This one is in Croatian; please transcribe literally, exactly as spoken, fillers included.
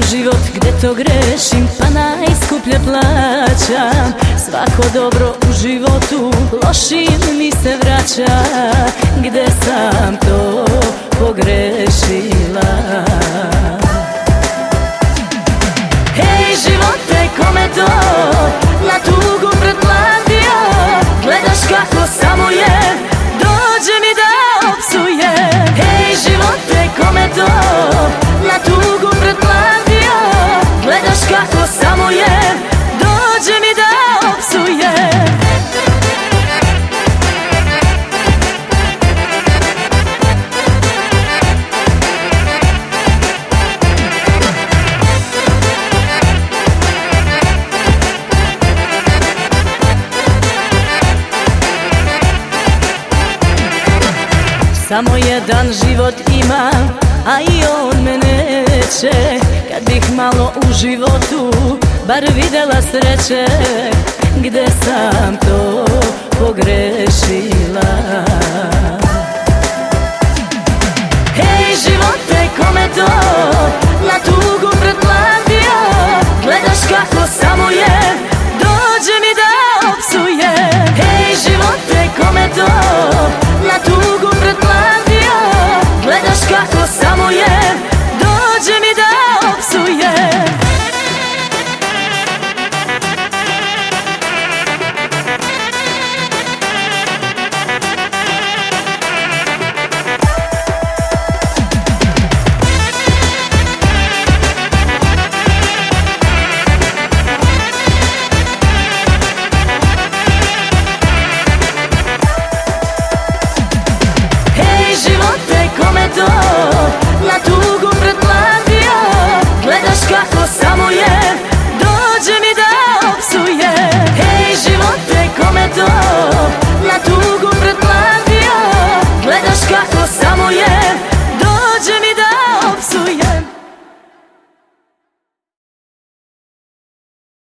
život gde to grešim, pa najskuplje plaćam. Svako dobro u životu lošim mi se vraća. Gde sam to pogrešila? Hej živote, kome to na tugu pretplatio? Gledaš kako samo je, dođe mi da opsuje. Hej živote, kome to na tugu pretplatio? Gledaš kako samo je, dođe mi da opsuje. Samo jedan život imam, a i on me neće. Kad bih malo u životu bar videla sreće. Gde sam to pogrešila? Hej živote, kome to na tugu pretplatio? Gledaš kako samo je, dođe mi da opsuje. Hej živote, kome to na tugu pretplatio? Gledaš kako samo je, dođe mi da opsuje. Hej živote, kome to na tugu